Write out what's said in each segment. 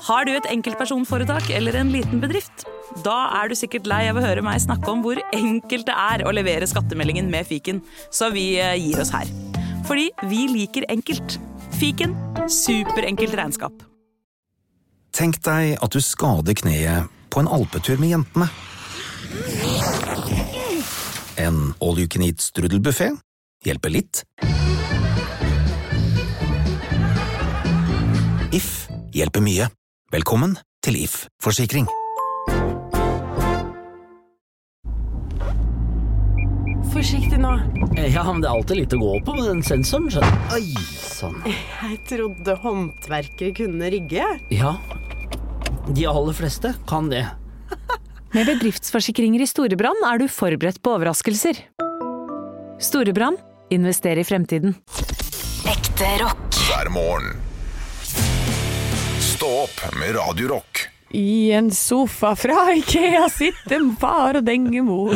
Har du et enkeltpersonforetak eller en liten bedrift? Da du sikkert lei av å høre meg snakke om hvor enkelt det å levere skattemeldingen med fiken, så vi gir oss her. Fordi vi liker enkelt. Fiken, superenkelt regnskap. Tenk deg at du skader kneet på en alpetur med jentene. En all-you-can-eat strudelbuffet hjelper litt. If hjelper mye. Velkommen til If Forsikring. Forsiktig nå. Ja, men det alltid litt å gå på med den sensoren, skjønner. Oi, sånn. Jeg trodde håndverkere kunne rigge. Ja, de aller fleste kan det. Med bedriftsforsikringer i Storebrand du forberedt på overraskelser. Storebrand, invester i fremtiden. Ekte rock. Hver morgen. Stå opp med Radio Rock. I en sofa fra Ikea sitter far og dengemor.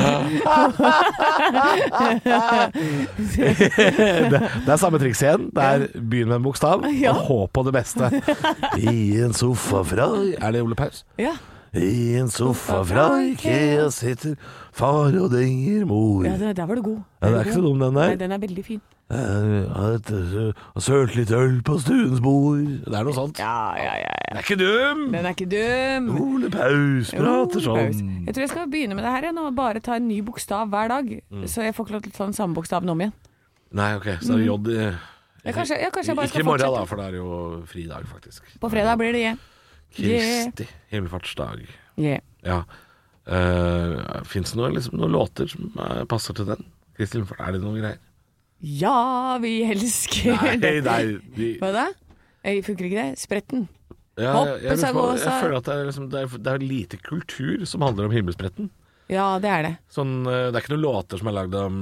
Det samme triks igjen. Det begynn med en bokstav og håp på det beste. I en sofa fra... det Ole Paus? Ja. I en sofa fra Ikea sitter far og denger mor. Ja, der var du god. Ja, det ikke så dum den der. Nei, den veldig fin. Og sølt litt øl på stuens bord. Det noe sånt. Ja. Den ikke dum. Den ikke dum. Ole Paus prater sånn. Jeg tror jeg skal begynne med det her igjen, og bare ta en ny bokstav hver dag. Så jeg får ikke lov til å ta den samme bokstaven om igjen. Nei, ok, så det J i... Kanskje jeg bare skal fortsette. Ikke i morgen da, for det jo fridag faktisk. På fredag blir det J. Kristi himmelfartsdag. Ja. Finnes det noen låter som passer til den? Kristi himmelfart, det noen greier? Ja, vi elsker Nei. Hva da? Jeg funker ikke det? Spretten. Ja, Hoppe seg gå seg. Jeg føler at det lite kultur som handler om himmelspretten. Ja, det det. Sånn, det ikke noen låter som lagd om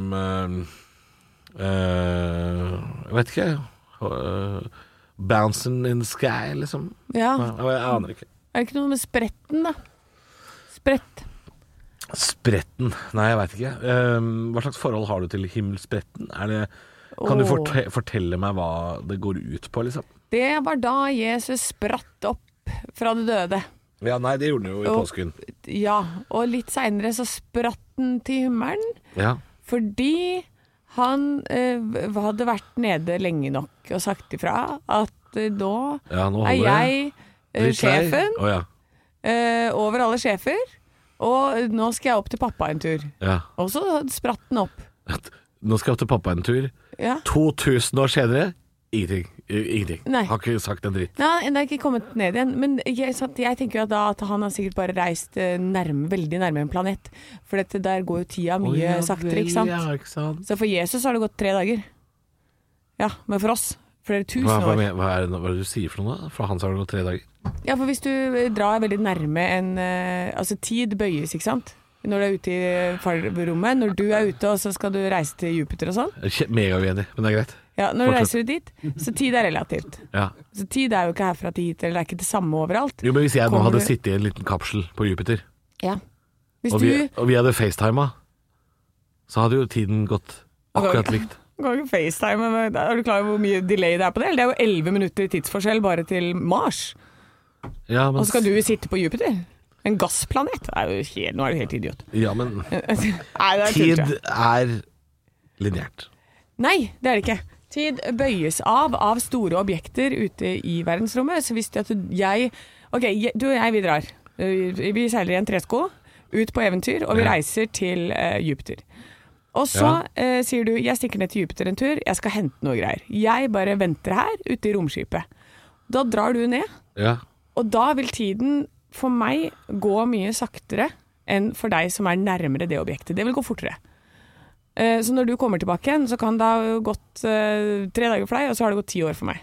jeg vet ikke Bouncing in the Sky, liksom. Ja. Jeg aner ikke. Det ikke noe med spretten, da? Spretten? Nei, jeg vet ikke. Hva slags forhold har du til himmelspretten? Kan du fortelle meg hva det går ut på, liksom? Det var da Jesus spratt opp fra det døde. Ja, nei, det gjorde han jo i påsken. Ja, og litt senere så spratt han til himmelen. Ja. Fordi han hadde vært nede lenge nok og sagt ifra at nå jeg sjefen over alle sjefer, og nå skal jeg opp til pappa en tur. Ja. Og så spratt den opp. Nå skal jeg opp til pappa en tur. Ja. 2000 år senere, ingenting. Nei. Har ikke sagt en dritt. Nei, det ikke kommet ned igjen. Men jeg tenker jo at han har sikkert bare reist veldig nærme en planet. For der går jo tida mye saktere, ikke sant? Ja, ikke sant? Så for Jesus har det gått 3 dager. Ja, men for oss flere tusen år. Hva det du sier for noe da? For han så har det gått 3 dager. Ja, for hvis du drar veldig nærme altså tid bøyes, ikke sant? Når du ute i rommet, når du ute og så skal du reise til Jupiter og sånn. Mega uenig, men det greit. Ja, når du reiser dit, så tid relativt. Ja. Så tid jo ikke herfra til hit, eller det ikke det samme overalt. Jo, men hvis jeg nå hadde sittet i en liten kapsel på Jupiter, og vi hadde FaceTimet, så hadde jo tiden gått akkurat likt. Du kan ikke FaceTime, men er du klar over hvor mye delay det på det? Det jo 11 minutter i tidsforskjell bare til Mars. Ja, men... Og så skal du sitte på Jupiter? En gassplanet? Nå du helt idiot. Ja, men tid lineært. Nei, det det ikke. Tid bøyes av store objekter ute i verdensrommet. Så hvis at du og jeg, vi drar. Vi seiler i en tresko ut på eventyr, og vi reiser til Jupiter. Og så sier du, jeg stikker ned til Jupiter en tur, jeg skal hente noe greier. Jeg bare venter her, ute i romskipet. Da drar du ned, og da vil tiden for meg gå mye saktere enn for deg som nærmere det objektet. Det vil gå fortere. Så når du kommer tilbake igjen, så kan det ha gått 3 dager for deg, og så har det gått 10 år for meg.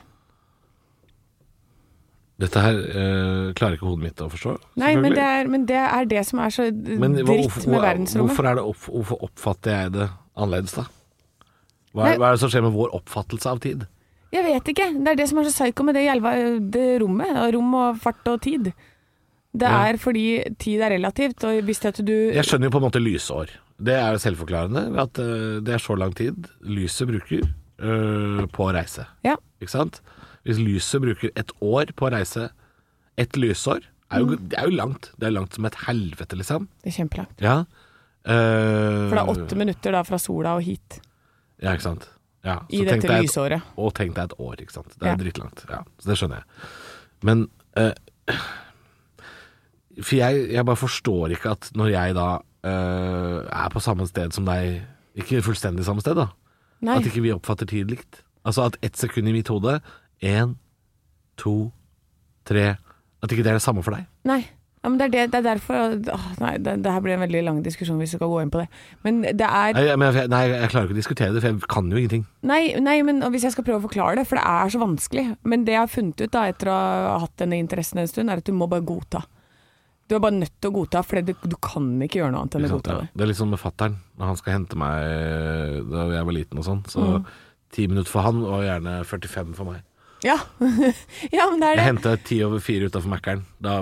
Dette her klarer ikke hodet mitt å forstå. Nei, men det det som så dritt med verdensrommet. Hvorfor oppfatter jeg det annerledes da? Hva det som skjer med vår oppfattelse av tid? Jeg vet ikke. Det det som så psyko med det rommet. Rom og fart og tid. Det fordi tid relativt, og hvis at du... Jeg skjønner jo på en måte lysår. Det jo selvforklarende, at det så lang tid lyset bruker på å reise. Ja. Ikke sant? Hvis lyset bruker 1 år på å reise Et lysår det jo langt. Det langt som et helvete, liksom. Det kjempelangt. Ja. For det 8 minutter da fra sola og hit. Ja, ikke sant. Ja. I dette lysåret. Og tenk deg et år, ikke sant. Det drittlangt. Ja, så det skjønner jeg. Men for jeg bare forstår ikke at når jeg da på samme sted som deg, ikke fullstendig samme sted da, Nei. at ikke vi oppfatter tid likt. Altså at 1 sekund i mitt hode, 1, 2, 3, at ikke det det samme for deg. Nei, ja, men det er derfor det her blir en veldig lang diskusjon hvis vi skal gå inn på det. Men det er Nei, jeg klarer ikke å diskutere det, for jeg kan jo ingenting. Nei, men hvis jeg skal prøve å forklare det, for det er så vanskelig. Men det jeg har funnet ut da, etter å ha hatt denne interessen en stund, er at du må bare godta. Du er bare nødt til å godta, for du kan ikke gjøre noe annet enn å godta det. Det er litt sånn med fatteren, når han skal hente meg da jeg var liten og sånn, så 10 minutter for han, og gjerne 45 for meg. Ja, ja, men det er det. Jeg hentet 3:10 utenfor Mækkern.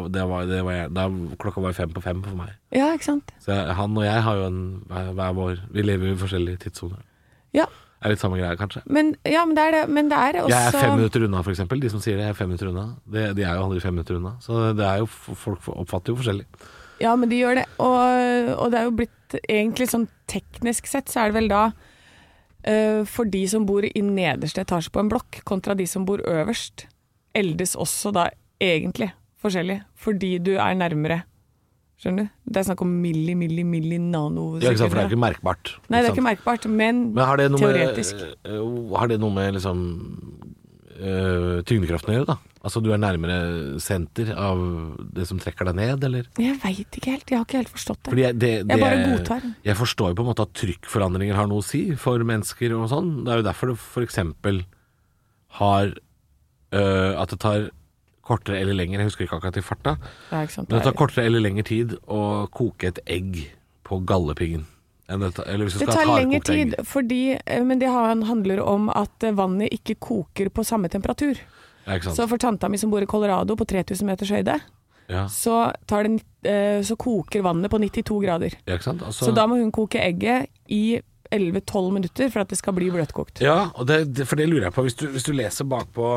Da klokka var 5 på 5 for meg. Ja, ikke sant? Så han og jeg har jo hver vår. Vi lever i forskjellige tidssoner. Ja. Det er litt samme greie, kanskje. Men det er det. Men det er også... Jeg er 5 minutter unna, for eksempel. De som sier det, er 5 minutter unna. De er jo aldri 5 minutter unna. Så det er jo, folk oppfatter jo forskjellig. Ja, men de gjør det. Og det er jo blitt egentlig sånn teknisk sett, så er det vel da for de som bor i nederste etasje på en blokk kontra de som bor øverst, eldes også da egentlig forskjellig, fordi du er nærmere. Skjønner du? Det er snakk om milli nanosekunder. Ja, ikke sant, for det er ikke merkbart. Nei, det er ikke merkbart, men har det teoretisk. Har det noe med liksom tyngdekraften å gjøre da? Altså du er nærmere senter av det som trekker deg ned, eller? Jeg vet ikke helt, jeg har ikke helt forstått det. Fordi jeg bare godtar. Jeg forstår jo på en måte at trykkforandringer har noe å si for mennesker og sånn. Det er jo derfor det for eksempel har at det tar kortere eller lenger, jeg husker ikke akkurat i farta, Ja, ikke sant, men det tar kortere eller lenger tid å koke et egg på gallepiggen. Eller hvis du det skal tar ha lengre tid, egg. men det handler om at vannet ikke koker på samme temperatur. Ja, ikke sant? Så for tanta mi som bor i Colorado på 3000 meters høyde, Ja. så koker vannet på 92 grader. Ja, ikke sant? Altså, Så da må hun koke egget i 11-12 minutter for at det skal bli bløtkokt. ja, og for det lurer jeg på. Hvis du leser bakpå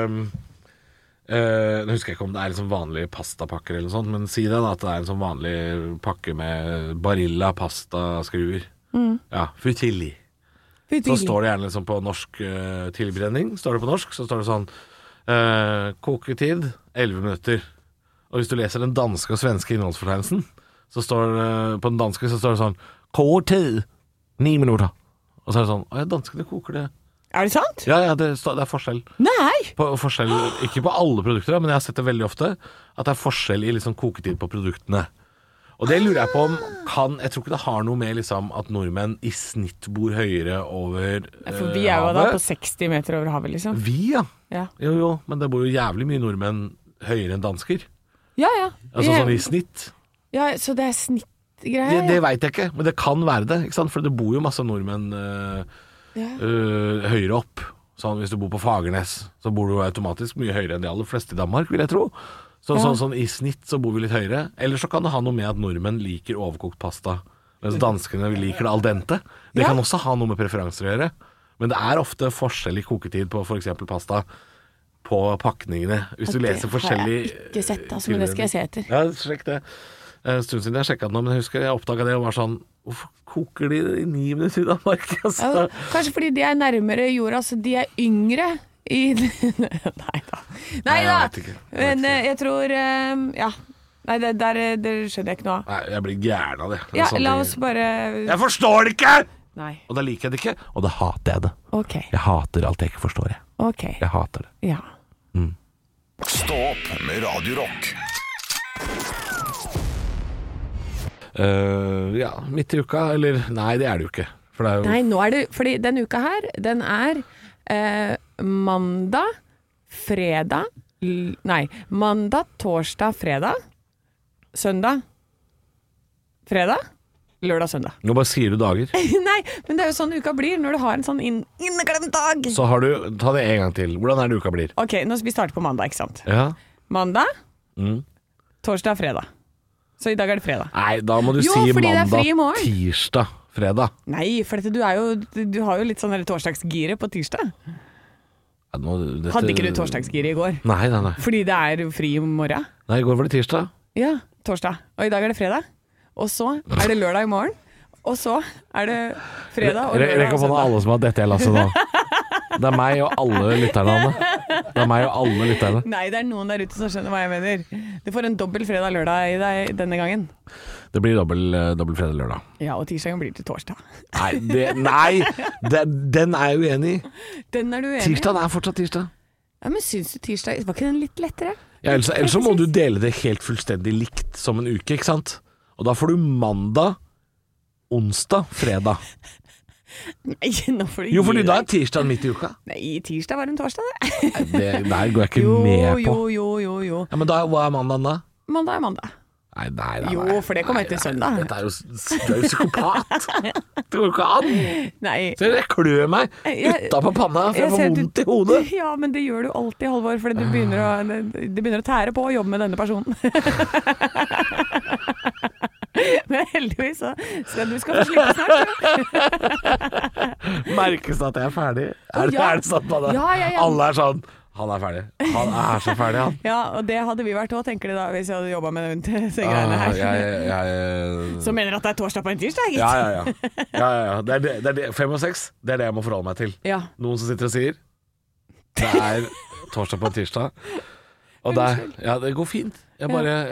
nå husker jeg ikke om det er liksom vanlige pastapakker eller noe sånt, men si det da, at det er en sånn vanlig pakke med Barilla pastaskruer. Ja, futilli. Så står det gjerne liksom på norsk tilbrenning. Står det på norsk, så står det sånn koketid 11 minutter. Og hvis du leser den danske og svenske innholdsfortegnelsen, så står det på den danske så står det sånn koketid 9 minutter. Og så er det sånn, ja, danskene koker det. Er det sant? Ja, det er forskjell. Nei! Forskjell, ikke på alle produkter, men jeg har sett det veldig ofte, at det er forskjell i liksom koketid på produktene. Og det lurer jeg på om jeg tror ikke det har noe med liksom at nordmenn i snitt bor høyere over For vi er jo da på 60 meter over havet, liksom. Vi, ja. Ja. Jo, men det bor jo jævlig mye nordmenn høyere enn dansker. Ja. Altså sånn i snitt. Ja, så det er snittgreier. Det vet jeg ikke, men det kan være det, ikke sant? For det bor jo masse nordmenn høyere opp. Sånn hvis du bor på Fagernes, så bor du automatisk mye høyere enn de aller fleste i Danmark, vil jeg tro. Sånn i snitt så bor vi litt høyere. Eller så kan det ha noe med at nordmenn liker overkokt pasta, mens danskene liker det al dente. Det kan også ha noe med preferanser å gjøre. Men det er ofte forskjell i koketid på for eksempel pasta på pakningene. Hvis du leser forskjellig... Det har jeg ikke sett, altså, men det skal jeg se etter. Ja, sjekk det. En stund siden jeg sjekket det nå, men jeg husker jeg oppdaget det og var sånn, hvorfor koker de i 9 minutter i Danmark? Altså? Ja, kanskje fordi de er nærmere jorda, så de er yngre i... Nei da. Jeg vet ikke. Men jeg tror, ja. Nei, det skjønner jeg ikke noe av. Nei, jeg blir gæren av det. Ja, la oss bare... Jeg forstår det ikke! Nei. Og da liker jeg det ikke, og da hater jeg det. Ok. Jeg hater alt jeg ikke forstår, jeg. Ok. Jeg hater det. Ja. Stå opp med Radio Rock. Ja, midt i uka, eller nei, det er det jo ikke. For det er jo... Nei, nå er det, fordi denne uka her, den er mandag, fredag, mandag, torsdag, fredag, søndag, fredag, lørdag, søndag. Nå bare sier du dager. Nei, men det er jo sånn uka blir når du har en sånn inneklemt dag. Så har du, ta det en gang til. Hvordan er det uka blir? Ok, nå skal vi starte på mandag, ikke sant? Ja. Mandag, torsdag, fredag. Så i dag er det fredag. Nei, da må du Jo, si fordi det er mandag, fri i morgen. tirsdag, fredag. Nei, for dette, du har jo litt sånn torsdagsgire på tirsdag. Ja, Hadde ikke du torsdagsgiri i går? Nei. Fordi det er fri i morgen? Nei, i går var det tirsdag. Ja, torsdag. Og i dag er det fredag. Og så er det lørdag i morgen. Og så er det fredag og lørdag Rekk opp hånda alle som har dette i lasset nå. Det er meg og alle lytterne, Anne. Nei, det er noen der ute som skjønner hva jeg mener. Du får en dobbel fredag-lørdag i deg denne gangen. Det blir dobbel fredag-lørdag. Ja, og tirsdagen blir til torsdag. Nei, den er jeg uenig i. Den er du enig i? Tirsdagen er fortsatt tirsdag. Ja, men syns du tirsdag, var ikke den litt lettere? Ja, ellers så må du dele det helt fullstendig likt som en uke, ikke sant? Og da får du mandag, onsdag, fredag. Nei, nå får du fordi da er tirsdag midt i uka. Nei, tirsdag var en torsdag, det. Det der går jeg ikke med på. Jo. Ja, men hva er mandagen da? Mandag er mandag. Nei. Jo, for det kommer etter søndag. Du er jo psykopat. Det går jo ikke an. Nei. Så jeg klør meg utenpå panna, for jeg får vondt i hodet. Ja, men det gjør du alltid, Halvor, fordi det begynner å tære på å jobbe med denne personen. Men heldigvis så du skal få slippe snart. Merkes det at jeg er ferdig? Er det sånn på det? Ja. Alle er sånn, han er ferdig. Han er så ferdig, han. Ja, og det hadde vi vært også, tenker de da, hvis jeg hadde jobbet med disse greiene her. Så mener at det er torsdag på en tirsdag, gitt? Ja. Det er 5 og 6, det er det jeg må forholde meg til. Ja. Noen som sitter og sier, det er torsdag på en tirsdag. Og det går fint. Jeg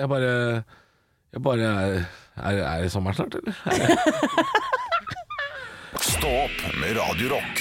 bare er det sommer snart, eller? Stå opp med Radio Rock.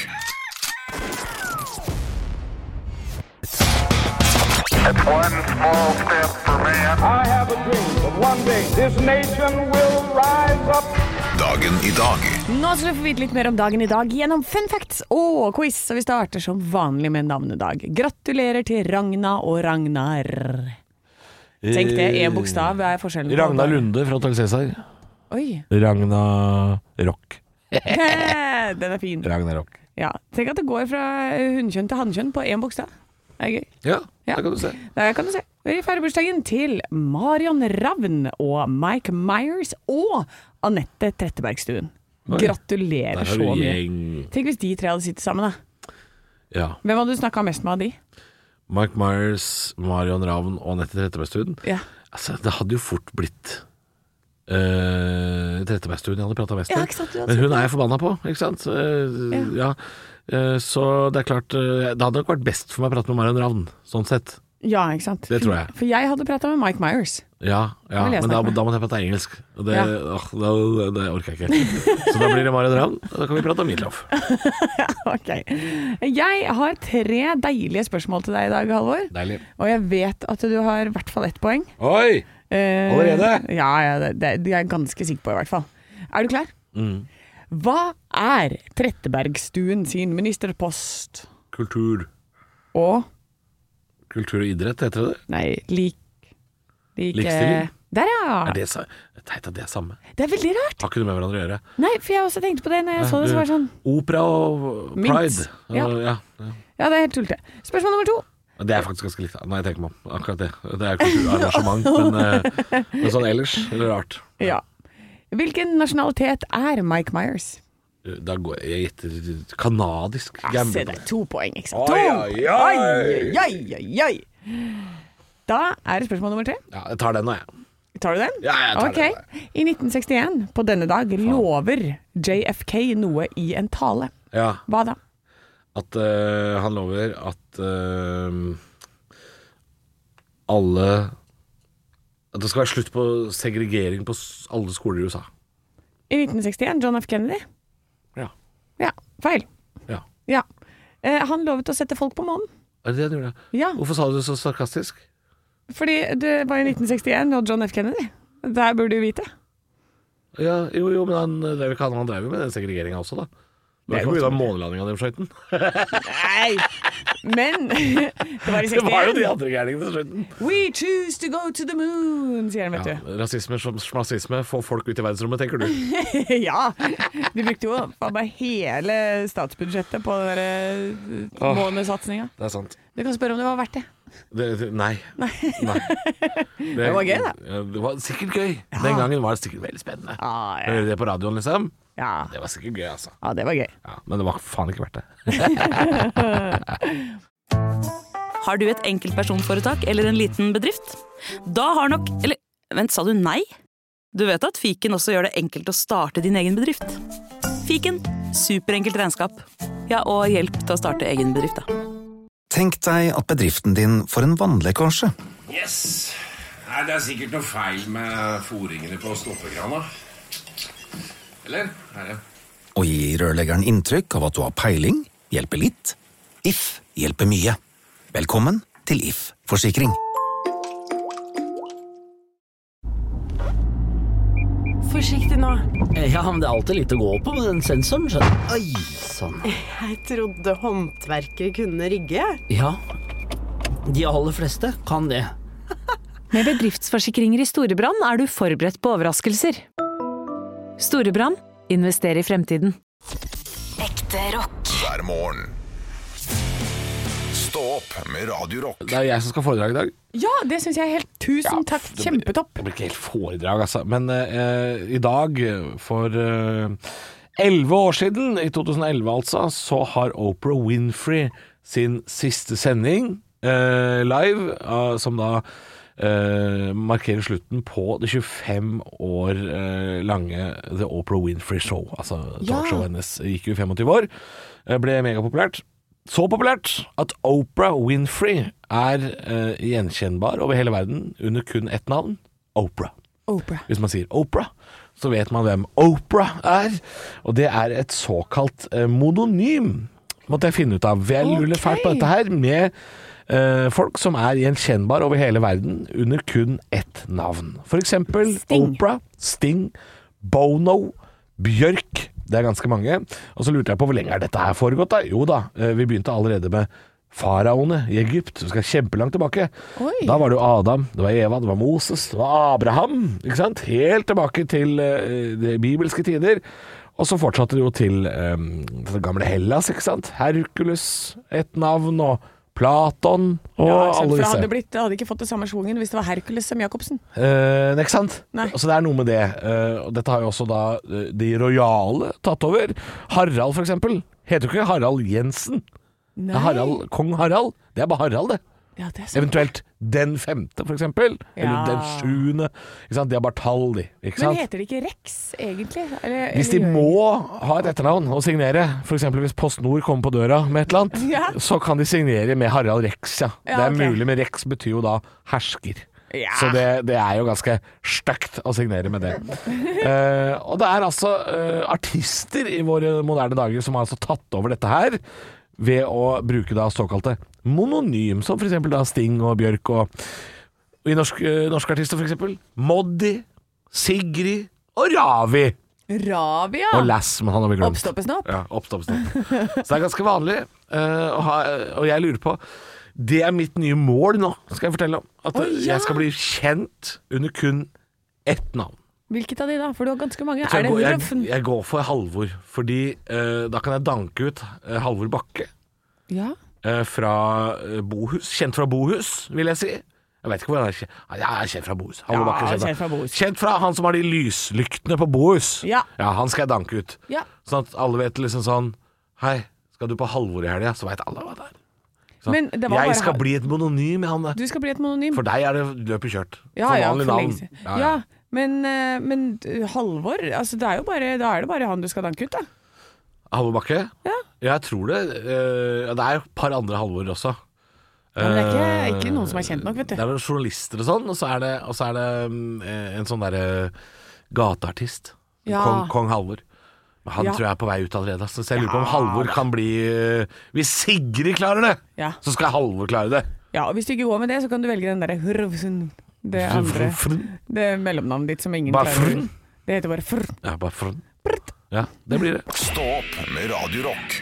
It's one small step for man. I have a dream that one day this nation will rise up. Dagen i dag. Nå skal du få vite litt mer om dagen i dag gjennom fun facts og quiz, så vi starter som vanlig med navnedag. Gratulerer til Ragna og Ragnar. Tenk det, en bokstav er forskjellen på Ragna Lunde fra Hotel Cæsar. Oi. Ragna Rock. Den er fin. Ragna Rock. Ja, tenk at det går fra hunnkjønn til hannkjønn på en bokstav. Det er gøy. Ja, det kan du se. Det kan du se. Vi feirer bursdagen til Marion Ravn og Mike Myers og Anette Trettebergstuen. Gratulerer så mye. Tenk hvis de tre hadde sittet sammen, da. Ja. Hvem hadde du snakket mest med av de? Mike Myers, Marion Ravn og Anette Trettebergstuen. Ja. Altså, det hadde jo fort blitt Trettebergstuen jeg hadde pratet mest med. Ja, men hun er jeg forbanna på, ikke sant? Så det er klart, det hadde nok vært best for meg å prate med Marion Ravn, sånn sett. Ja, ikke sant? Det tror jeg. For jeg hadde pratet med Mike Myers. Ja, men da måtte jeg prate engelsk. Og det orker jeg ikke. Så da blir det Marion Ravn, og da kan vi prate om Midtlof. Ok. Jeg har 3 deilige spørsmål til deg i dag, Halvor. Deilig. Og jeg vet at du har i hvert fall 1 poeng. Oi! Allerede? Ja, det er jeg ganske sikker på i hvert fall. Er du klar? Hva er Trettebergstuen sin ministerpost? Kultur. Og? Kultur og idrett, heter det? Nei, Likestilling? Der, ja. Er det teit at det er samme? Det er veldig rart. Har ikke noe med hverandre å gjøre. Nei, for jeg også tenkte på det når jeg så det, så var det sånn. Opera og Pride. Ja, det er helt tullete. Spørsmål nummer 2. Det er faktisk ganske likt. Nei, jeg tenker meg om akkurat det. Det er kulturarrangement, men sånn ellers, eller rart. Ja. Hvilken nasjonalitet er Mike Myers? Da går jeg gjetter kanadisk. Se, det er 2 poeng, ikke sant? Oi. Da er det spørsmål nummer 3. Ja, jeg tar den nå, jeg. Tar du den? Ja, jeg tar den. I 1961, på denne dag, lover JFK noe i en tale. Ja. Hva da? At han lover at alle At det skal være slutt på segregering på alle skoler i USA. I 1961, John F. Kennedy? Ja, feil. Ja. Han lovet å sette folk på månen. Er det det han gjorde? Ja. Hvorfor sa du det så sarkastisk? Fordi det var i 1961 og John F. Kennedy. Det her burde du vite. Ja, jo, men han drev jo med den segregeringen også, da. Det var ikke mye av månelandingen av dem skjøyten. Nei, men det var i 61. Det var jo de andre gærningene til skjøyten. We choose to go to the moon, sier han, vet du. Rasisme, smasisme, få folk ut i verdensrommet, tenker du? Ja, de brukte jo bare hele statsbudsjettet på den månesatsningen. Det er sant. Du kan spørre om det var verdt det. Nei. Det var gøy, da. Det var sikkert gøy. Den gangen var det sikkert veldig spennende. Høre det på radioen, liksom. Ja. Det var sikkert gøy, altså. Ja, det var gøy. Ja, men det var faen ikke verdt det. Har du et enkeltpersonforetak eller en liten bedrift? Da har nok... Eller, vent, sa du nei? Du vet at Fiken også gjør det enkelt å starte din egen bedrift. Fiken, superenkelt regnskap. Ja, og hjelp til å starte egen bedrift, da. Tenk deg at bedriften din får en vannlekkasje. Yes. Nei, det er sikkert noe feil med foringene på stoppekrana. Eller? Her, ja. Og gi rørleggeren inntrykk av at du har peiling, hjelper litt. If hjelper mye. Velkommen til If Forsikring. Forsiktig nå. Ja, men det er alltid litt å gå på med den sensoren, skjønner du. Oi, sånn. Jeg trodde håndverkere kunne rigge. Ja, de aller fleste kan det. Med bedriftsforsikringer i Storebrand er du forberedt på overraskelser. Storebrand, invester i fremtiden. Ekte rock. Hver morgen. Stå opp med Radio Rock. Det er jeg som skal foredrag i dag. Ja, det synes jeg er helt tusen takk. Kjempetopp. Det blir ikke helt foredrag, altså. Men i dag, for 11 år siden, i 2011 altså, så har Oprah Winfrey sin siste sending live, som da markerer slutten på det 25 år lange The Oprah Winfrey Show. Altså talkshowet hennes gikk jo i 25 år, ble megapopulært. Så populært at Oprah Winfrey er gjenkjennbar over hele verden under kun ett navn: Oprah. Hvis man sier Oprah, så vet man hvem Oprah er, og det er et såkalt mononym. Måtte jeg finne ut av. Jeg lurer fælt på dette her med folk som er gjenkjennbar over hele verden under kun ett navn. For eksempel Sting. Oprah, Sting, Bono, Bjørk. Det er ganske mange. Og så lurte jeg på hvor lenge er dette her foregått da? Jo da, vi begynte allerede med faraoene i Egypt. Vi skal kjempelangt tilbake. Oi. Da var det jo Adam, det var Eva, det var Moses, det var Abraham, ikke sant? Helt tilbake til de bibelske tider. Og så fortsatte det jo til det gamle Hellas, ikke sant? Herkules, et navn, og Platon og alle disse. Det hadde ikke fått det samme svungen hvis det var Herkules som Jakobsen. Ikke sant? Så det er noe med det. Og dette har jo også da de rojale tatt over. Harald for eksempel heter jo ikke Harald Jensen. Kong Harald. Det er bare Harald, det. Ja, det eventuelt den 5. for eksempel. Eller den 7. Ikke sant? De har bare tall, de. Ikke sant? Men heter det ikke Rex, egentlig? Hvis de må ha et etternavn og signere, for eksempel hvis PostNord kommer på døra med et eller annet, så kan de signere med Harald Rex, ja. Det er mulig, men Rex betyr jo da hersker. Ja. Så det er jo ganske stygt å signere med det. Og det er altså artister i våre moderne dager som har altså tatt over dette her ved å bruke da såkalte mononym, som for eksempel da Sting og Bjørk, og i norske artister for eksempel Moddi, Sigrid og Ravi. Ravi, ja. Og Lass, men han har vi glemt. Oppstoppesnapp. Ja, oppstoppesnapp. Så det er ganske vanlig, og jeg lurer på, det er mitt nye mål nå, skal jeg fortelle om, at jeg skal bli kjent under kun ett navn. Hvilket av de da? For du har ganske mange. Jeg går for Halvor, fordi da kan jeg danke ut Halvor Bakke. Ja. Fra Bohus. Kjent fra Bohus, vil jeg si. Jeg vet ikke hvor han er kjent. Jeg er kjent fra Bohus. Halvor Bakke er kjent fra Bohus. Kjent fra han som har de lyslyktene på Bohus. Ja, han skal jeg danke ut. Ja. Sånn at alle vet liksom sånn: hei, skal du på Halvor i helga? Så vet alle hva det er. Sånn, jeg skal bli et mononym med han. Du skal bli et mononym. For deg er det løpet kjørt. Ja, for vanlig navn. Ja. Men Halvor, altså da er det bare han du skal danke ut, da. Halvor Bakke? Ja. Jeg tror det. Det er jo et par andre Halvor også. Men det er ikke noen som er kjent nok, vet du. Det er noen journalister og sånn, og så er det en sånn derre gateartist. Ja. Kong Halvor. Han tror jeg er på vei ut allerede. Så jeg lurer på om Halvor kan bli hvis Sigrid klarer det, så skal Halvor klare det. Ja, og hvis du ikke går med det, så kan du velge den derre det andre. Det mellomnavnet ditt som ingen klarer. Det heter bare Frr. Ja, bare Frr. Ja, det blir det. Stå opp med Radio Rock.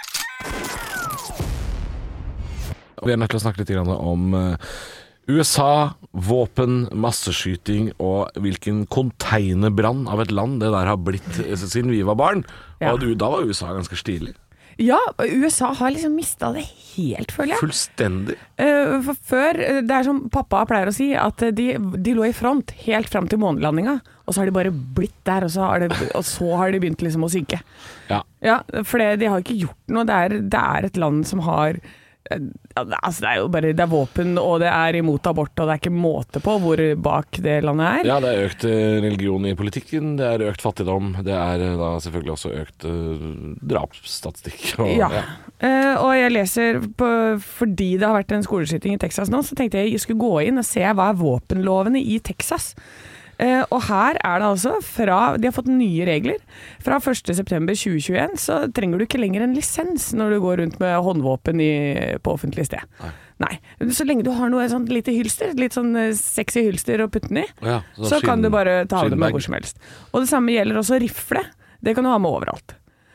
Vi er nødt til å snakke litt om USA, våpen, masseskyting og hvilken containerbrann av et land det der har blitt siden vi var barn. Og da var USA ganske stilig. Ja, USA har liksom mistet det helt, føler jeg. Fullstendig. For før, det er som pappa pleier å si, at de lå i front helt frem til månelandinga, og så har de bare blitt der, og så har de begynt liksom å synke. Ja, for de har ikke gjort noe. Det er et land som har Altså det er jo bare, det er våpen, og det er imot abort, og det er ikke måte på hvor bak det landet er. Ja, det er økt religion i politikken, det er økt fattigdom, det er da selvfølgelig også økt drapsstatistikk. Og jeg leser fordi det har vært en skoleskyting i Texas nå, så tenkte jeg skulle gå inn og se hva er våpenlovene i Texas. Og her er det altså de har fått nye regler. Fra 1. september 2021 så trenger du ikke lenger en lisens når du går rundt med håndvåpen på offentlig sted. Nei. Så lenge du har noe sånn lite hylster, litt sånn sexy hylster å putte den i, så kan du bare ta det med hvor som helst. Og det samme gjelder også rifle. Det kan du ha med overalt.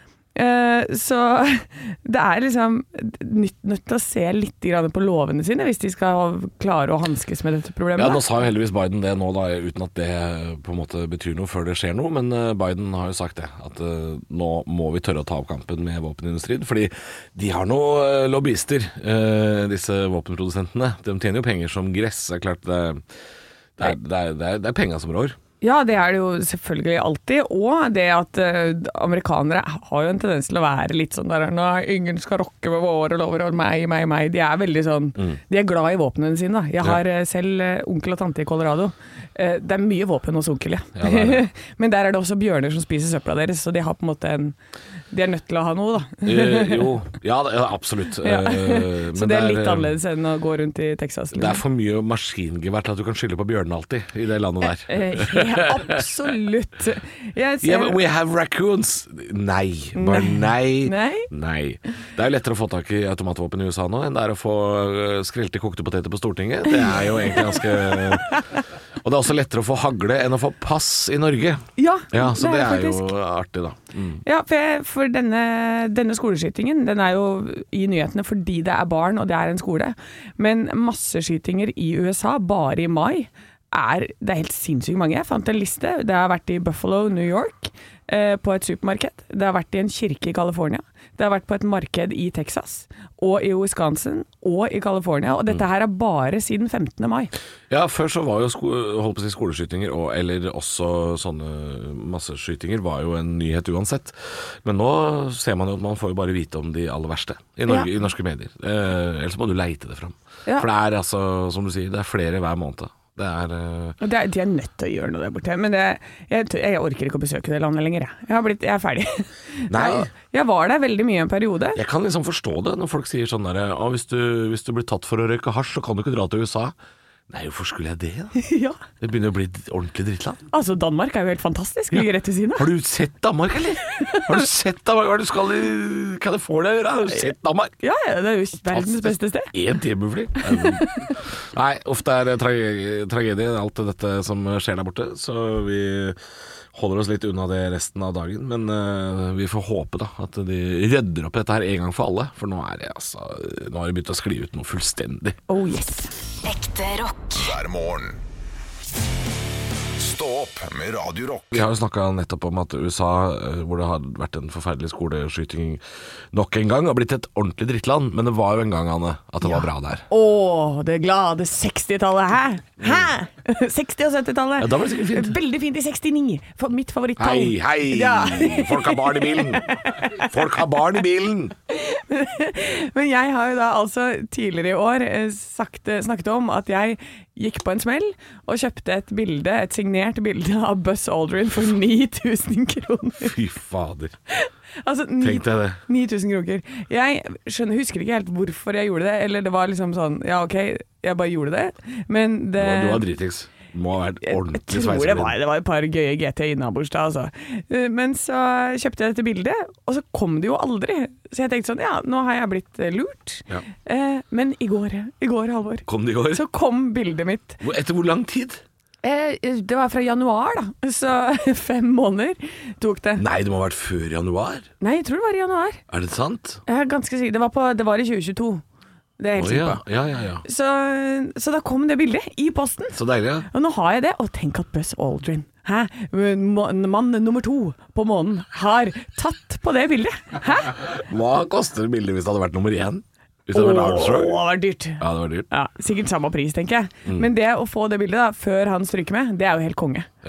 Så det er liksom nødt til å se litt på lovene sine hvis de skal klare å hanskes med dette problemet. Ja, nå sa jo heldigvis Biden det nå da, uten at det på en måte betyr noe før det skjer noe, men Biden har jo sagt det, at nå må vi tørre å ta opp kampen med våpenindustrien, fordi de har noen lobbyister, disse våpenprodusentene. De tjener jo penger som gress, det er klart det er penger som rår. Ja, det er det jo selvfølgelig alltid, og det at amerikanere har jo en tendens til å være litt sånn der, ingen skal rokke med våre lover, og meg, de er veldig sånn, de er glad i våpnene sine da. Jeg har selv onkel og tante i Colorado, det er mye våpen hos onkel, men der er det også bjørner som spiser søpla deres, så de har på en måte de er nødt til å ha noe da. Ja, absolutt. Så det er litt annerledes enn å gå rundt i Texas. Det er for mye maskingevær til at du kan skylde på bjørnene alltid i det landet der. Absolutt. We have raccoons. Nei. Nei. Det er jo lettere å få tak i automatvåpen i USA nå enn det er å få skrelte kokte poteter på Stortinget. Det er jo egentlig ganske... Og det er også lettere å få hagle enn å få pass i Norge. Ja, så det er jo artig da. Ja, for denne skoleskytingen, den er jo i nyhetene fordi det er barn og det er en skole. Men masseskytinger i USA bare i mai det er helt sinnssykt mange. Jeg fant en liste. Det har vært i Buffalo, New York, på et supermarked. Det har vært i en kirke i California. Det har vært på et marked i Texas, og i Wisconsin, og i California. Og dette her er bare siden 15. mai. Ja, før så var jo skoleskytinger, eller også sånne masseskytinger, var jo en nyhet uansett. Men nå ser man jo at man får jo bare vite om de aller verste i norske medier. Ellers må du leite det fram. For det er altså, som du sier, det er flere hver måned. De er nødt til å gjøre noe der borte, men jeg orker ikke å besøke det landet lenger. Jeg er ferdig. Nei. Jeg var der veldig mye en periode. Jeg kan liksom forstå det når folk sier sånn der, hvis du blir tatt for å røyke hasj, så kan du ikke dra til USA. Nei, hvorfor skulle jeg det da? Ja. Det begynner å bli et ordentlig drittland. Altså, Danmark er jo helt fantastisk, ligger rett ved siden av. Har du sett Danmark, eller? Har du sett Danmark? Hva er det du skal i California gjøre? Har du sett Danmark? Ja, det er jo verdens beste sted. 1 timefly. Nei, ofte er det tragedie, alt dette som skjer der borte, så vi holder oss litt unna det resten av dagen, men vi får håpe da at de rydder opp dette her en gang for alle, for nå har det begynt å skli ut noe fullstendig. Oh yes. Ekte rock. Hver morgen. Stå opp med Radio Rock. Vi har jo snakket nettopp om at USA, hvor det har vært en forferdelig skoleskyting nok en gang, har blitt et ordentlig drittland, men det var jo en gang, Anne, at det var bra der. Det glade 60-tallet, hæ? 60- og 70-tallet. Ja, da var det sikkert fint. Veldig fint i 69, mitt favorittall. Hei, folk har barn i bilen. Folk har barn i bilen. Men jeg har jo da altså tidligere i år snakket om at jeg gikk på en smell og kjøpte et signert bilde av Buzz Aldrin for 9.000 kroner. Fy fader. Altså, Tenk deg det. 9.000 kroner. Jeg husker ikke helt hvorfor jeg gjorde det, eller det var liksom sånn, ja ok, jeg bare gjorde det, men det... Du var dritings. Må ha vært ordentlig sveiseblind. Jeg tror det var et par gøye GT innabords da, altså. Men så kjøpte jeg dette bildet, og så kom det jo aldri. Så jeg tenkte sånn, ja, nå har jeg blitt lurt. Ja. Men i går, Halvor. Kom det i går? Så kom bildet mitt. Etter hvor lang tid? Det var fra januar da, så 5 måneder tok det. Nei, det må ha vært før januar? Nei, jeg tror det var i januar. Er det sant? Jeg er ganske sikker, det var i 2022. Det er helt sikker på. Ja. Så da kom det bildet i posten. Så deilig, ja. Og nå har jeg det, og tenk at Buzz Aldrin, mann nummer 2 på månen, har tatt på det bildet. Hæ? Hva koster bildet hvis det hadde vært nummer 1? Hvis det hadde vært Armstrong? Det var dyrt. Ja, det var dyrt. Ja, sikkert samme pris, tenker jeg. Men det å få det bildet da, før han stryker med, det er jo helt konge. Ja.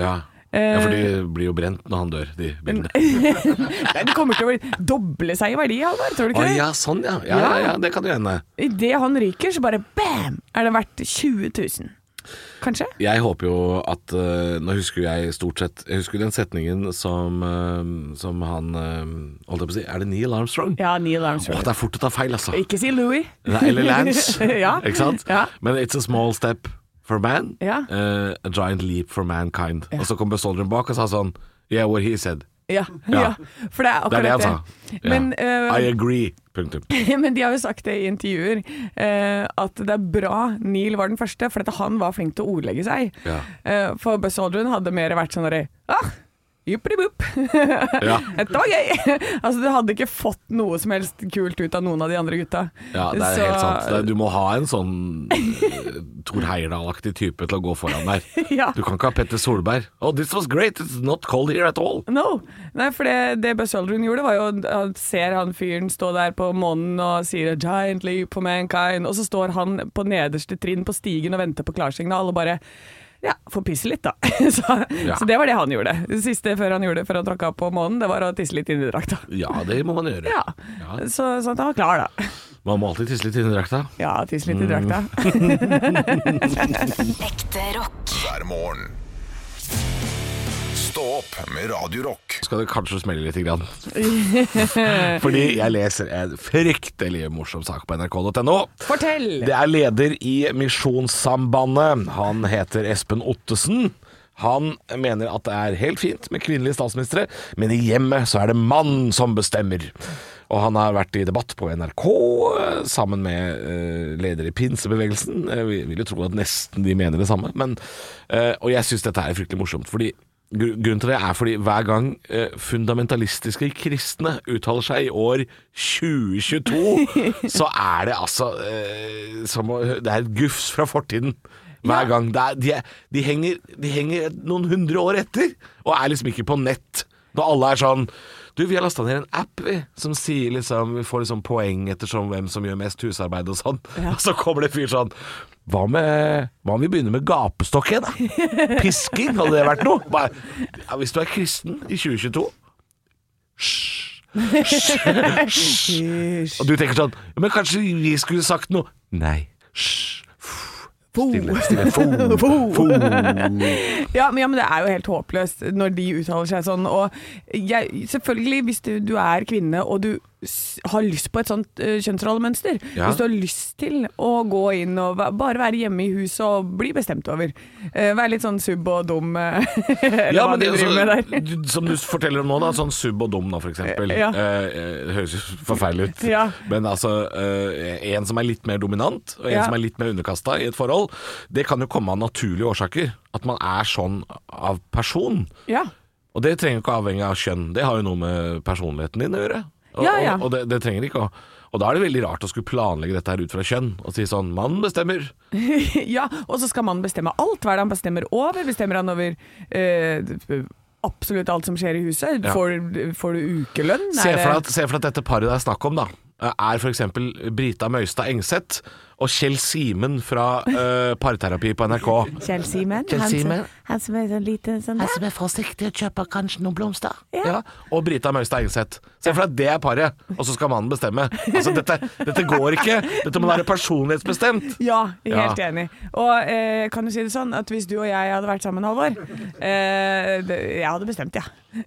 Ja, for de blir jo brent når han dør, de bildene. Nei, det kommer til å doble seg i verdi, Halvor, tror du ikke det? Ja, sånn, ja. Ja, det kan jo hende. I det han ryker, så bare bam, er det verdt 20 000. Kanskje? Jeg håper jo at nå husker jeg stort sett jeg husker den setningen som han holdt jeg på å si, er det Neil Armstrong? Ja, Neil Armstrong. Det er fort å ta feil, altså. Ikke si Louis. Eller Lance, ja. Ikke sant? Ja. Men it's a small step for man, ja. A giant leap for mankind. Ja. Og så kom Buzz Aldrin bak og sa sånn, yeah, what he said. Ja, for det er akkurat det han sa. Men, I agree, punktum. Men de har jo sagt det i intervjuer, at det er bra Neil var den første, for han var flink til å ordlegge seg. Ja. For Buzz Aldrin hadde mer vært sånn der, juppidi-bupp. Ja. Dette var gøy. Altså, du hadde ikke fått noe som helst kult ut av noen av de andre gutta. Ja, det er helt sant. Du må ha en sånn Thor Heyerdahl-aktig type til å gå foran der. Ja. Du kan ikke ha Petter Solberg. Oh, this was great, it's not cold here at all. No. Nei, for det Buzz Aldrin gjorde var jo han ser han fyren stå der på månen og sier a giant leap for mankind, og så står han på nederste trinn på stigen og venter på klarsignal og bare får pisse litt da. Så det var det han gjorde. Det siste før han tråkket på månen, det var å tisse litt inn i drakta. Ja, det må man gjøre. Ja. Så at han var klar da. Man må alltid tisse litt inn i drakta. Ja, tisse litt i drakta. Ekte rock. Hver morgen. Stå opp med Radio Rock. Skal det kanskje smelle litt grann. Fordi jeg leser en fryktelig morsom sak på nrk.no. Fortell! Det er leder i Misjonssambandet. Han heter Espen Ottesen. Han mener at det er helt fint med kvinnelige statsministre, men i hjemmet så er det mann som bestemmer. Og han har vært i debatt på NRK sammen med leder i pinsebevegelsen. Jeg vil jo tro at nesten de mener det samme. Og jeg synes dette er fryktelig morsomt, fordi grunnen til det er fordi hver gang fundamentalistiske kristne uttaler seg i år 2022, så er det altså det er et gufs fra fortiden. Hver gang. De henger noen 100 år etter, og er liksom ikke på nett. Når alle er sånn, vi har lastet ned en app som sier liksom, vi får liksom poeng ettersom hvem som gjør mest husarbeid og sånn. Ja. Og så kommer det fyr sånn, hva om vi begynner med gapestokk igjen da? Pisking, hadde det vært noe? Bare, hvis du er kristen i 2022, og du tenker sånn, men kanskje vi skulle sagt noe? Nei, Stille. Ja, men det er jo helt håpløst når de uttaler seg sånn. Og selvfølgelig, hvis du er kvinne og du har lyst på et sånt kjønnsrollemønster, hvis du har lyst til å gå inn og bare være hjemme i huset og bli bestemt over, være litt sånn sub og dum, eller hva du driver med der. Som du forteller om nå da, sånn sub og dum da, for eksempel. Det høres jo forferdelig ut. Men altså, en som er litt mer dominant, og en som er litt mer underkastet i et forhold, det kan jo komme av naturlige årsaker. At man er sånn av person. Og det trenger ikke avhengig av kjønn. Det har jo noe med personligheten din å gjøre. Og det trenger ikke å. Og da er det veldig rart å skulle planlegge dette her ut fra kjønn og si sånn, mann bestemmer. Ja, og så skal man bestemme alt. Hva er det han bestemmer over? Bestemmer han over absolutt alt som skjer i huset? Får du ukelønn? Se for at dette paret det er snakk om da, er for eksempel Brita Møystad Engseth og Kjell Simen fra parterapi på NRK. Kjell Simen? Han som er sånn liten sånn der. Han som er forsiktig og kjøper kanskje noen blomster. Ja, og Brita Møystad Engseth. Se for at det er paret, og så skal mannen bestemme. Altså, dette går ikke. Dette må være personlighetsbestemt. Ja, helt enig. Og kan du si det sånn, at hvis du og jeg hadde vært sammen, Halvor, jeg hadde bestemt,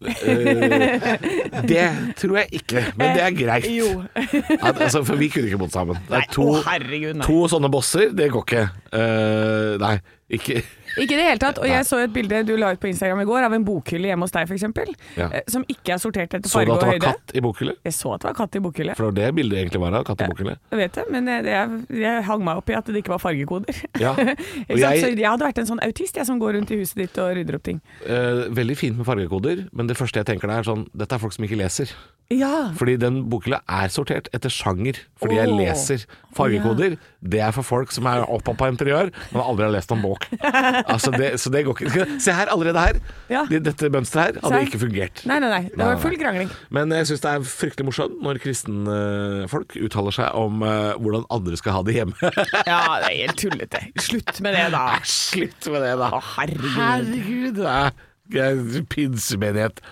det tror jeg ikke, men det er greit. Jo. Altså, for vi kunne ikke bodd sammen. Det er herregud, to sånne bosser, det går ikke. Nei, ikke Ikke i det hele tatt, og jeg så et bilde du la ut på Instagram i går av en bokhylle hjemme hos deg for eksempel, som ikke er sortert etter farge og høyde. Så du at det var katt i bokhylle? Jeg så at det var katt i bokhylle. For det bildet egentlig var av katt i bokhylle? Jeg vet det, men jeg hang meg opp i at det ikke var fargekoder. Ja. Så jeg hadde vært en sånn autist som går rundt i huset ditt og rydder opp ting. Veldig fint med fargekoder, men det første jeg tenker er sånn, dette er folk som ikke leser. Ja. Fordi den bokhylla er sortert etter sjanger, fordi jeg leser fargekoder. Det er for folk som er oppå på interiør, men aldri har lest om bok. Altså så det går ikke. Se her, allerede her. Dette mønsteret her hadde ikke fungert. Nei. Det var full krangling. Men jeg synes det er fryktelig morsomt når kristenfolk uttaler seg om hvordan andre skal ha det hjemme. Ja, det er helt tullete. Slutt med det da. Slutt med det da. Å, herregud. Pinsemenighet.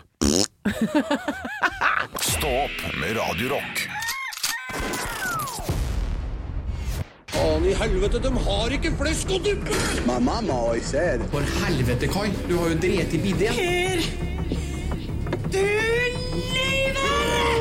Stå opp med Radio Rock. Faen i helvete, de har ikke flesk og duppe! My mama always said. For helvete, Kai. Du har jo drept i bidé. Per! Du lyver!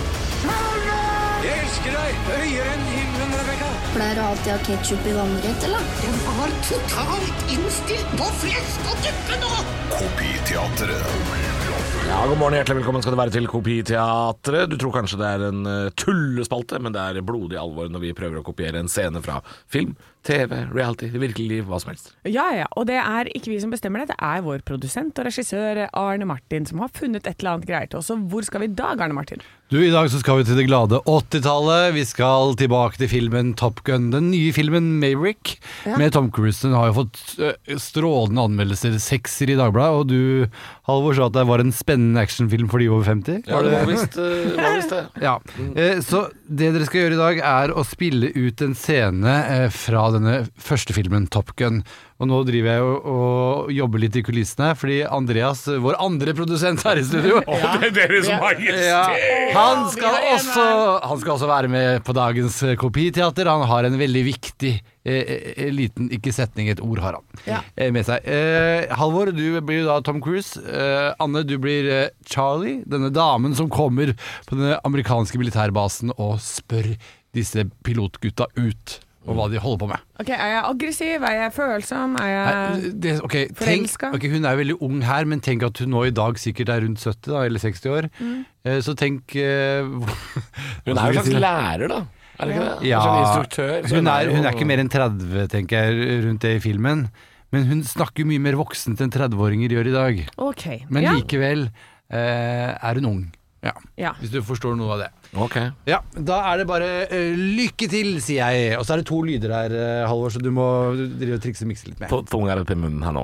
Jeg elsker deg høyere enn himmelen, Rebecca. Pleier du alltid å ha ketchup i vannrett, eller? De var totalt innstilt på flesk og duppe nå! Kopiteatret. Ja, god morgen, hjertelig velkommen skal det være til Kopiteatret. Du tror kanskje det er en tullespalte, men det er blodig alvor når vi prøver å kopiere en scene fra film, TV, reality, det virkelige liv, hva som helst. Ja, og det er ikke vi som bestemmer det, det er vår produsent og regissør Arne Martin som har funnet et eller annet greier til oss. Og hvor skal vi i dag, Arne Martin? Du, i dag så skal vi til det glade 80-tallet. Vi skal tilbake til filmen Top Gun, den nye filmen Maverick, med Tom Cruise. Den har jo fått strålende anmeldelser, 6-er i Dagbladet, og du, Halvor, sa at det var en spennende actionfilm for de over 50. Ja, det var visst det. Ja, så det dere skal gjøre i dag er å spille ut en scene fra denne første filmen Top Gun. Og nå driver jeg og jobber litt i kulissene, fordi Andreas, vår andre produsent her i studio, det er dere som har gjester! Han skal også være med på dagens kopiteater. Han har en veldig viktig liten, ikke setning, et ord har han med seg. Halvor, du blir jo da Tom Cruise. Anne, du blir Charlie, denne damen som kommer på den amerikanske militærbasen og spør disse pilotgutta ut og hva de holder på med. Ok, er jeg aggressiv? Er jeg følsom? Er jeg forelsket? Hun er jo veldig ung her, men tenk at hun nå i dag sikkert er rundt 70 da, eller 60 år. Så tenk hun er jo en slags lærer da. Er det ikke det? Ja, instruktør, hun er ikke mer enn 30, tenker jeg, rundt det i filmen. Men hun snakker mye mer voksent enn 30-åringer gjør i dag. Okay. Men likevel er hun ung. Ja. Hvis du forstår noe av det. Ok. Ja, da er det bare lykke til, sier jeg. Og så er det 2 lyder her, Halvor, så du må drive og trikse og mikse litt med. Få tungen rett i munnen her nå.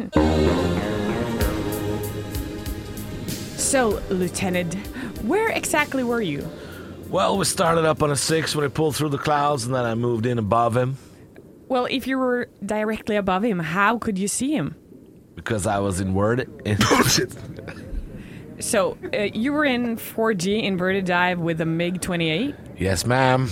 So, Lieutenant, where exactly were you? Well, we started up on a 6 when he pulled through the clouds, and then I moved in above him. Well, if you were directly above him, how could you see him? Because I was inverted. Bullshit. So, you were in 4G inverted dive with a MiG-28? Yes, ma'am.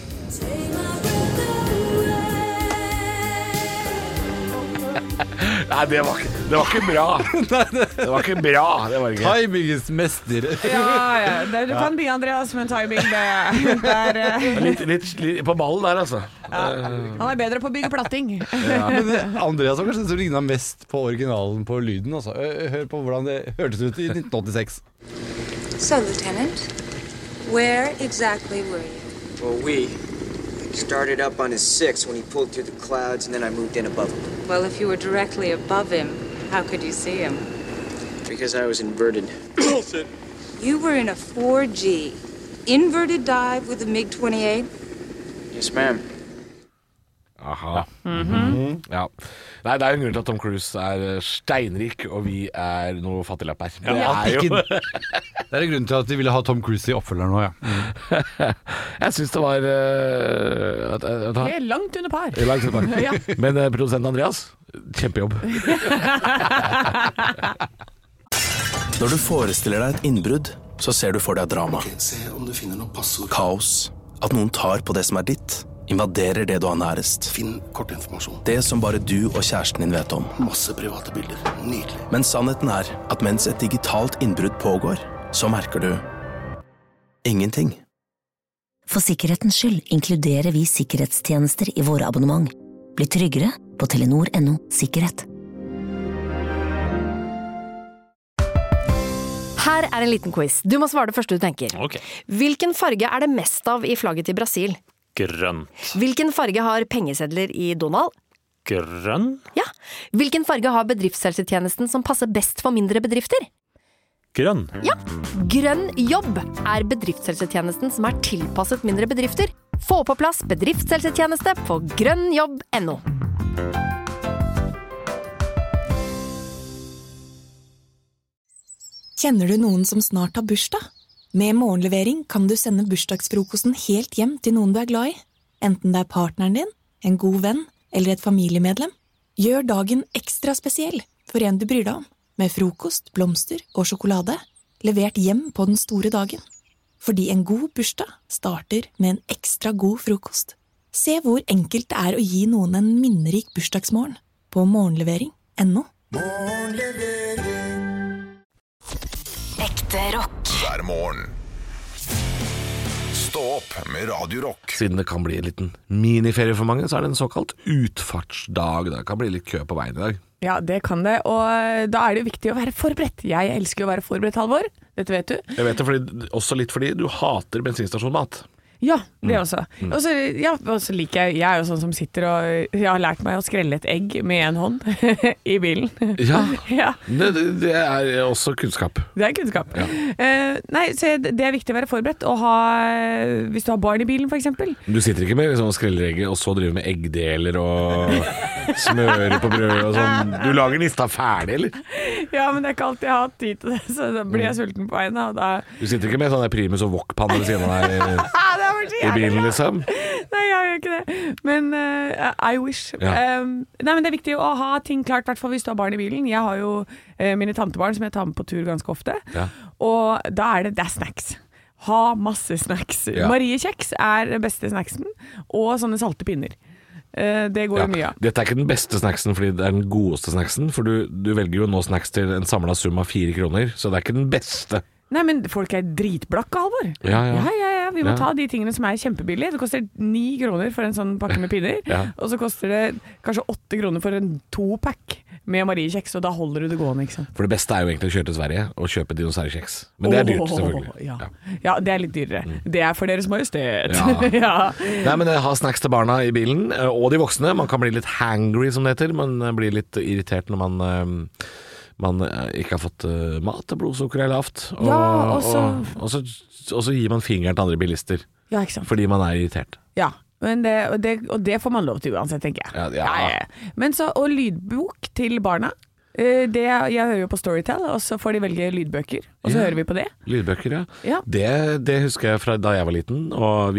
Nei, det var ikke bra. Det var ikke bra, det var ikke. Timingens mester. Ja, du kan bli Andreas med timing. Litt på ballen der, altså. Han er bedre på å bygge platting. Men Andreas var kanskje den som lignet mest på originalen på lyden, altså. Hør på hvordan det hørtes ut i 1986. So, Lieutenant, where exactly were you? Well, we started up on his 6 when he pulled through the clouds, and then I moved in above him. Well, if you were directly above him, how could you see him? Because I was inverted. Bullshit. You were in a 4G inverted dive with a MiG-28? Yes, ma'am. Aha. Ja. Nei, det er jo en grunn til at Tom Cruise er steinrik, og vi er noe fattiglapper. Det er en grunn til at de ville ha Tom Cruise i oppfølger nå, Jeg synes det var det er langt under par. Men produsenten Andreas, kjempejobb. Når du forestiller deg et innbrudd, så ser du for deg drama. Se om du finner noe passord. Kaos. At noen tar på det som er ditt. Invaderer det du har nærest. Finn kortinformasjon. Det som bare du og kjæresten din vet om. Masse private bilder. Nydelig. Men sannheten er at mens et digitalt innbrudd pågår, så merker du ingenting. For sikkerhetens skyld inkluderer vi sikkerhetstjenester i våre abonnement. Bli tryggere på Telenor.no sikkerhet. Her er en liten quiz. Du må svare det første du tenker. Okay. Hvilken farge er det mest av i flagget til Brasil? Grønt. Hvilken farge har pengesedler i Donald? Grønn? Ja. Hvilken farge har bedriftshelsetjenesten som passer best for mindre bedrifter? Grønn. Ja. Grønn jobb er bedriftshelsetjenesten som er tilpasset mindre bedrifter. Få på plass bedriftshelsetjeneste på grønnjobb.no. Kjenner du noen som snart har bursdag? Med morgenlevering kan du sende bursdagsfrokosten helt hjem til noen du er glad i. Enten det er partneren din, en god venn eller et familiemedlem. Gjør dagen ekstra spesiell for en du bryr deg om. med frokost, blomster og sjokolade, levert hjem på den store dagen. Fordi en god bursdag starter med en ekstra god frokost. Se hvor enkelt det er å gi noen en minnerik bursdagsmorgen på morgenlevering.no. Ekte rock. Hver morgen. Stå opp med Radio Rock. Siden det kan bli en liten miniferie for mange, så er det en såkalt utfartsdag. Det kan bli litt kø på veien i dag. Ja, det kan det, og da er det viktig å være forberedt. Jeg elsker å være forberedt, Halvor. Dette vet du. Jeg vet det også litt fordi du hater bensinstasjonmat. Ja, det også. Og så liker jeg er jo sånn som sitter og jeg har lært meg å skrelle et egg med en hånd i bilen. Ja. Det er også kunnskap. Det er kunnskap. Ja. Så det er viktig å være forberedt og hvis du har barn i bilen for eksempel. Du sitter ikke med liksom, skrelleregget og så driver med eggdeler og smører på brød og sånn. Du lager lista ferdig, eller? Ja, men det er ikke alltid jeg har hatt tid til det, så da blir jeg sulten på veien. Du sitter ikke med sånn primus og wok-panne ved siden av deg i bilen, liksom? Nei, jeg gjør ikke det. Men I wish. Ja. Nei, men det er viktig å ha ting klart, i hvert fall hvis du har barn i bilen. Jeg har jo mine tantebarn som jeg tar med på tur ganske ofte. Ja. Og da er det snacks. Ha masse snacks. Ja. Mariekjeks er den beste snacksen, og sånne salte pinner. Det går jo mye av. Dette er ikke den beste snacksen fordi det er den godeste snacksen, for du velger jo nå snacks til en samlet sum av 4 kroner, så det er ikke den beste. Nei, men folk er dritblakke, Halvor. Ja. Vi må ta de tingene som er kjempebillige. Det koster 9 kroner for en sånn pakke med pinner, og så koster det kanskje 8 kroner for en 2-pack med mariekjeks, og da holder du det gående, ikke sant? For det beste er jo egentlig å kjøre til Sverige og kjøpe dinosaurkjeks. Men det er dyrt, selvfølgelig. Ja, det er litt dyrere. Det er for Deres Majestet. Nei, men ha snacks til barna i bilen, og de voksne. Man kan bli litt hangry, som det heter. Man blir litt irritert når man ikke har fått mat, og blodsukker er lavt. Og så gir man fingeren til andre bilister. Ja, ikke sant? Fordi man er irritert. Ja. Men det får man lov til uansett, tenker jeg. Ja. Men så, og lydbok til barna. Jeg hører jo på Storytel, og så får de velge lydbøker, og så hører vi på det. Lydbøker, ja. Det husker jeg fra da jeg var liten, og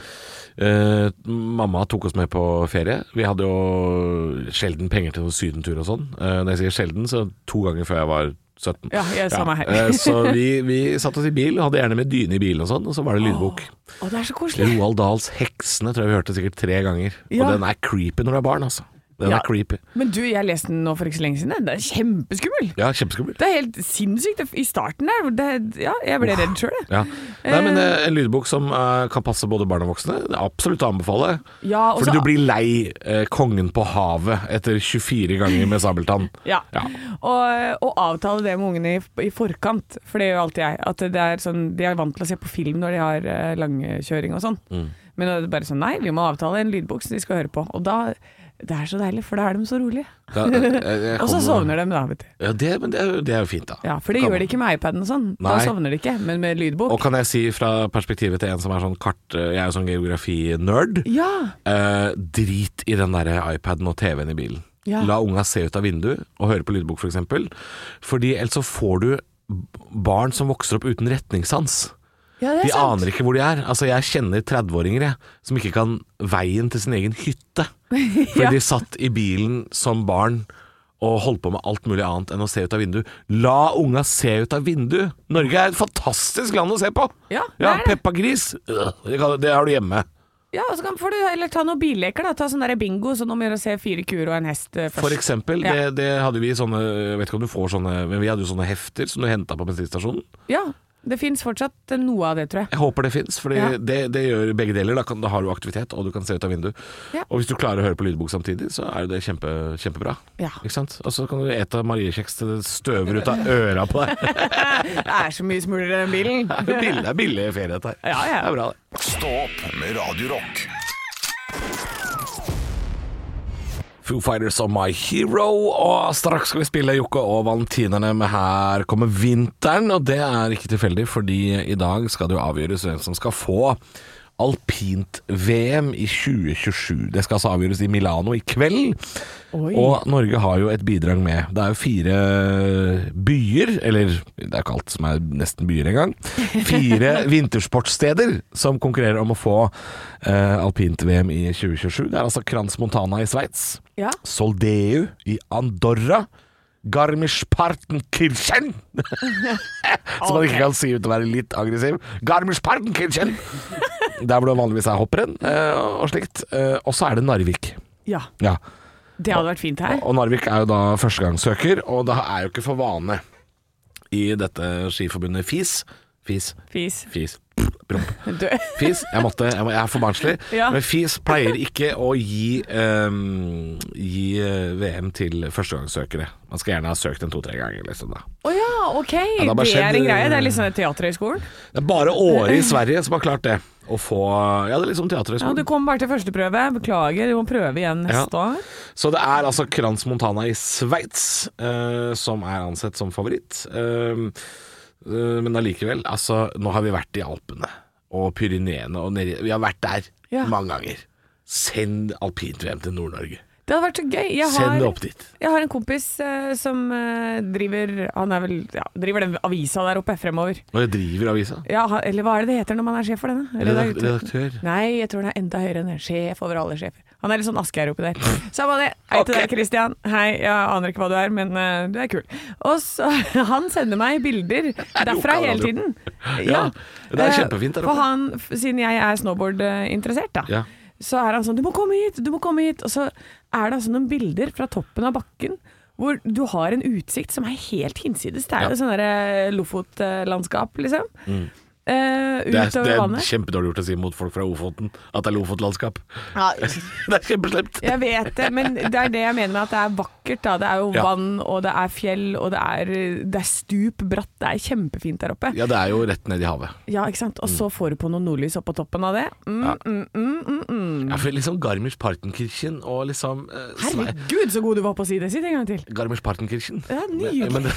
mamma tok oss med på ferie. Vi hadde jo sjelden penger til noen sydentur og sånn. Når jeg sier sjelden, så 2 ganger før jeg var 17. Ja, jeg samme her. Så vi satt oss i bil, hadde gjerne med dyne i bilen og sånn, og så var det lydbok. Det er så koselig. Roald Dahls Heksene tror jeg vi hørte sikkert 3 ganger. Og den er creepy når du er barn, altså. Den er creepy. Men du, jeg leste den nå for ikke så lenge siden. Det er kjempeskummel. Ja, kjempeskummel. Det er helt sinnssykt. I starten jeg ble redd selv. Ja. Nei, men en lydbok som kan passe både barn og voksne, det er absolutt å anbefale. Ja, fordi du blir lei Kongen på havet etter 24 ganger med sabeltann. Ja. Og avtale det med ungene i forkant, for det gjør alltid jeg. At det er sånn, de er vant til å se på film når de har langkjøring og sånn. Men det er bare sånn, nei, vi må avtale en lydbok som de skal høre på. Og da det er så deilig, for da er de så rolige. Og så sovner de da, vet du. Ja, men det er jo fint da. Ja, for det gjør de ikke med iPaden og sånn. Da sovner de ikke, men med lydbok. Og kan jeg si fra perspektivet til en som er sånn jeg er jo sånn geografi-nerd. Ja. Drit i den der iPaden og TV'en i bilen. Ja. La unga se ut av vinduet og høre på lydbok for eksempel. Fordi ellers så får du barn som vokser opp uten retningssans. Ja, de aner ikke hvor de er. Altså, jeg kjenner 30-åringer som ikke kan veien til sin egen hytte. Fordi de satt i bilen som barn og holdt på med alt mulig annet enn å se ut av vinduet. La unga se ut av vinduet. Norge er et fantastisk land å se på. Ja, Peppa Gris. Det har du hjemme. Ja, og så får du eller ta noen billeker da. Ta sånn der bingo, sånn om å gjøre å se 4 kuer og en hest først. For eksempel, det hadde vi sånne, jeg vet ikke om du får sånne, men vi hadde jo sånne hefter som du hentet på bensinstasjonen. Ja, det finnes fortsatt noe av det, tror jeg. Jeg håper det finnes, for det gjør begge deler. Da har du aktivitet, og du kan se ut av vinduet. Ja. Og hvis du klarer å høre på lydbok samtidig, så er det kjempebra. Ja. Ikke sant? Og så kan du ete mariekjeks til det støver ut av øra på deg. Det er så mye smuler i den bilen. Det er billig ferie dette her. Ja. Det er bra det. Stå opp med Radio Rock. Foo Fighters og My Hero, og straks skal vi spille Jokke og Valentinerne med Her kommer vinteren, og det er ikke tilfeldig, fordi i dag skal det jo avgjøres hvem som skal få alpint-VM i 2027. Det skal altså avgjøres i Milano i kveld. Oi. Og Norge har jo et bidrag med. Det er jo 4 byer, eller det er ikke alt som er nesten byer engang, 4 vintersportsteder som konkurrerer om å få alpint-VM i 2027. Det er altså Crans Montana i Sveits, Soldeu i Andorra, Garmisch-Partenkirchen. Som man ikke kan si uten å være litt aggressiv. Garmisch-Partenkirchen. Der hvor det vanligvis er hopprenn og slikt. Og så er det Narvik. Ja. Ja. Det hadde vært fint her. Og Narvik er jo da førstegangssøker, og det er jo ikke for vane i dette skiforbundet FIS. FIS. FIS. Jeg er for barnslig. Ja. Men FIS pleier ikke å gi VM til førstegangssøkere. Man skal gjerne ha søkt en 2-3 ganger liksom da. Ja, ok. Ja, det er en greie. Det er litt sånn teaterhøyskolen. Det er bare Åre i Sverige som har klart det. Å få, det er liksom teaterhøyskolen. Ja, du kom bare til første prøve. Beklager, du må prøve igjen neste år. Så det er altså Crans Montana i Sveits som er ansett som favoritt. Men allikevel, altså, nå har vi vært i Alpene og Pyreneene og nede, vi har vært der mange ganger. Send alpint-VM til Nord-Norge. Det hadde vært så gøy. Send det opp dit. Jeg har en kompis som driver den avisa der oppe fremover. Og jeg driver avisa? Ja, eller hva er det heter når man er sjef for denne? Redaktør? Nei, jeg tror det er enda høyere enn det. Sjef over alle sjefer. Han er litt sånn Asgeir oppi der. Samme det. Hei til deg, Christian. Hei, jeg aner ikke hva du er, men du er kul. Og så, han sender meg bilder derfra hele tiden. Ja, det er kjempefint der oppe. For han, siden jeg er snowboard-interessert da, så er han sånn, du må komme hit. Og så er det altså noen bilder fra toppen av bakken, hvor du har en utsikt som er helt hinsides. Det er jo sånn der Lofot-landskap, liksom. Det er kjempedårlig gjort å si mot folk fra Ofoten at det er Lofotlandskap. Ja. Det er kjempeslemt. Jeg vet det, men det er det jeg mener med at det er vakkert da. Det er jo vann, og det er fjell, og det er stup bratt. Det er kjempefint der oppe. Ja, det er jo rett ned i havet. Ja, ikke sant? Og så får du på noe nordlys opp på toppen av det. Ja, for liksom Garmisch-Partenkirchen og liksom Herregud, så god du var på å si det. Si det en gang til. Garmisch-Partenkirchen. Ja, nydelig.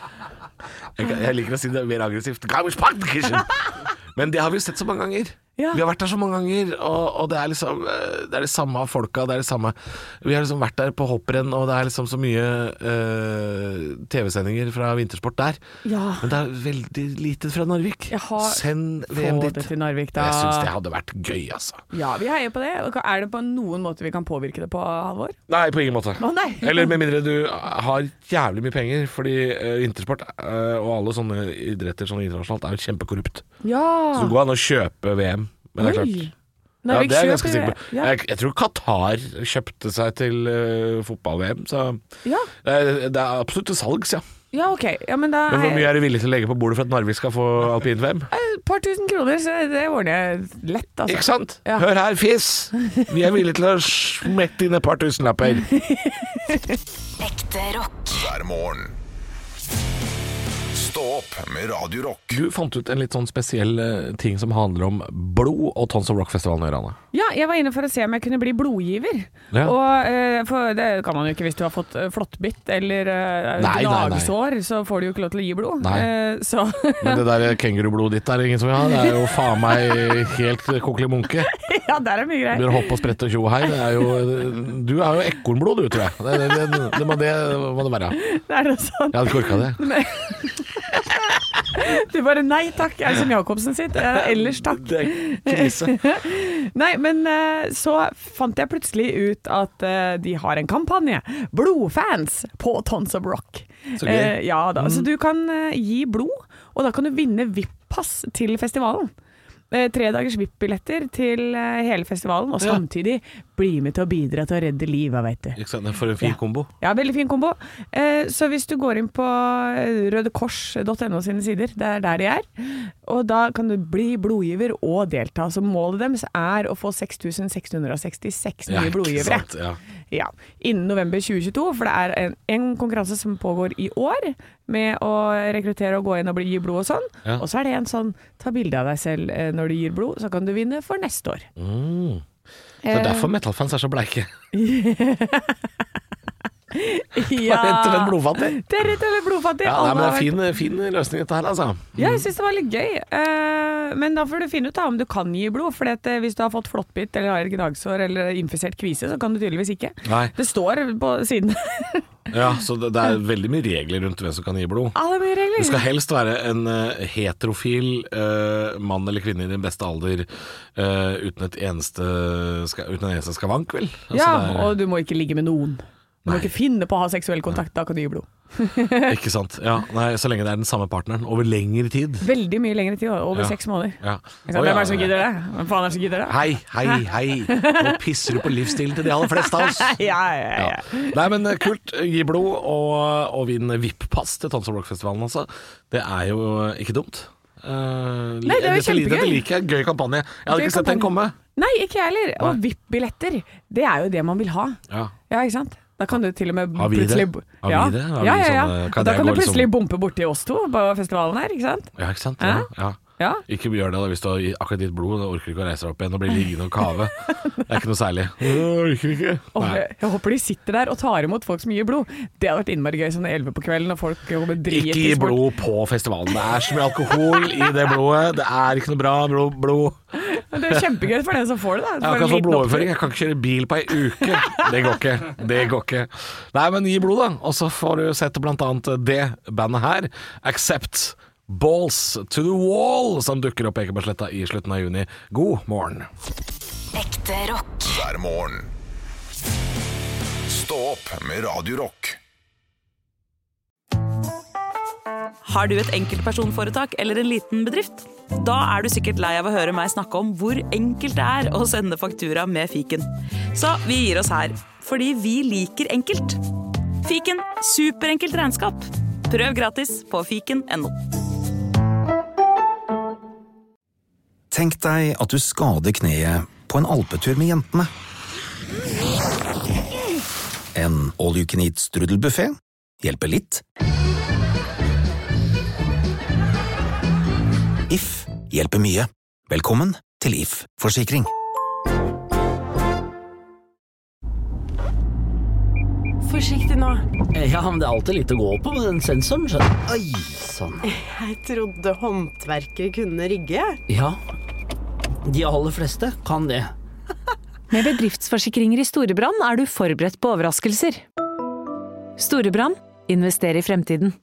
Jeg liker å si det mer aggressivt. Garmisch-Partenkirchen! Men det har vi sett så mange ganger. Vi har vært der så mange ganger, og det er liksom det er det samme av folka, det er det samme. Vi har liksom vært der på hopprenn, og det er liksom så mye TV-sendinger fra vintersport der. Men det er veldig lite fra Narvik. Send VM dit. Det til Narvik, da. Jeg synes det hadde vært gøy, altså. Ja, vi heier på det. Er det på noen måte vi kan påvirke det på, Halvor? Nei, på ingen måte. Nei. Eller med mindre du har jævlig mye penger, fordi vintersport og alle sånne idretter sånn internasjonalt er jo kjempekorrupt. Så det går an å kjøpe VM. Men det er klart. Det er jeg ganske sikker på. Jeg tror Qatar kjøpte seg til fotball-VM, så det er absolutt til salgs, Ja, ok. Men hvor mye er du villig til å legge på bordet for at Narvik skal få alpint-VM? Et par tusen kroner, så det ordner jeg lett, altså. Ikke sant? Hør her, FIS. Vi er villige til å smette inn et par tusenlapper. Ekte rock. Hver morgen. Stå opp med Radio Rock. Du fant ut en litt sånn spesiell ting som handler om blod og Tons of Rock-festivalen i Rana. Ja, jeg var inne for å se om jeg kunne bli blodgiver. Og for det kan man jo ikke hvis du har fått flåttbitt eller gnagsår, så får du jo ikke lov til å gi blod. Men det der kengurublodet ditt er ingen som vil ha. Det er jo faen meg helt kokelimunke. Ja, der er mye greier. Du hopper og spretter og tjo her. Du er jo ekornblod, du, tror jeg. Det må det være. Det er det sånn. Jeg hadde korka det. Du bare, nei takk, er det som Jacobsen sitt? Ellers takk. Det er krise. Nei, men så fant jeg plutselig ut at de har en kampanje. Blodfans på Tons of Rock. Så gøy. Så du kan gi blod, og da kan du vinne VIP-pass til festivalen. 3 dagers VIP-billetter til hele festivalen, og samtidig bli med til å bidra til å redde livet, vet du. Ikke sant, for en fin kombo. Ja, veldig fin kombo. Så hvis du går inn på rødekors.no sine sider, det er der de er, og da kan du bli blodgiver og delta. Så målet deres er å få 6.666 nye blodgivere. Sant, ja. Innen november 2022, for det er en konkurranse som pågår i år, med å rekruttere og gå inn og gi blod og sånn. Og så er det en sånn, ta bilde av deg selv når du gir blod, så kan du vinne for neste år. Så det er derfor metalfans er så bleike. Ja, rett og slett blodfattig. Det er rett og slett blodfattig. Ja, men det er fin løsning dette her, altså. Ja, jeg synes det var litt gøy. Men da får du finne ut om du kan gi blod, for hvis du har fått flåttbitt eller har et gnagsår eller infisert kvise, så kan du tydeligvis ikke. Nei. Det står på siden. Ja, så det er veldig mye regler rundt hvem som kan gi blod. Ja, det er mye regler. Det skal helst være en heterofil mann eller kvinne i din beste alder uten en eneste skavank, vel? Altså, og du må ikke ligge med noen. Du må ikke finne på å ha seksuell kontakt, da kan du gi blod. Ikke sant. Ja, nei, så lenge det er den samme partneren over lengre tid. Veldig mye lengre tid, over 6 måneder. Ja. Hvem er det som gidder det? Hvem faen er det som gidder det? Hei. Nå pisser du på livsstilen til de aller fleste av oss. Ja. Nei, men kult. Gi blod og vinn VIP-pass til Tons of Rock-festivalen, altså. Det er jo ikke dumt. Nei, det er jo kjempegøy. Dette liker jeg. Gøy kampanje. Jeg hadde ikke sett den komme. Nei, ikke jeg heller. Og VIP-billetter, det er jo det man vil ha. Ja, ikke sant? Da kan du til og med plutselig... Ja. Da kan du plutselig bumpe borti oss to på festivalen her, ikke sant? Ja, ikke sant? Ja. Ikke gjør det da, hvis du har akkurat ditt blod og orker ikke å reise deg opp igjen og bli liggende og kave. Det er ikke noe særlig. Jeg orker ikke. Jeg håper de sitter der og tar imot folk som gir blod. Det hadde vært innmari gøy sånn 11 på kvelden og folk driver. Ikke gi blod på festivalen. Det er så mye alkohol i det blodet. Det er ikke noe bra blod. Men det er kjempegøy for den som får det, da. Jeg kan få blodoverføring. Jeg kan ikke kjøre bil på ei uke. Det går ikke. Nei, men gi blod, da. Og så får du sett blant annet det bandet her. Accept Balls to the Wall, som dukker opp på Ekebergsletta i slutten av juni. God morgen. Ekte rock. Hver morgen. Stå opp med Radio Rock. Har du et enkeltpersonforetak eller en liten bedrift? Da er du sikkert lei av å høre meg snakke om hvor enkelt det er å sende faktura med fiken. Så vi gir oss her, fordi vi liker enkelt. Fiken, superenkelt regnskap. Prøv gratis på fiken.no. Tenk deg at du skader kneet på en alpetur med jentene. En all-you-can-eat strudelbuffet hjelper litt. If hjelper mye. Velkommen til If Forsikring. Forsiktig nå. Ja, men det er alltid litt å gå på med den sensoren, skjønner. Oi, sånn. Jeg trodde håndverkere kunne rigge. Ja, de aller fleste kan det. Med bedriftsforsikringer i Storebrand er du forberedt på overraskelser. Storebrand, invester i fremtiden.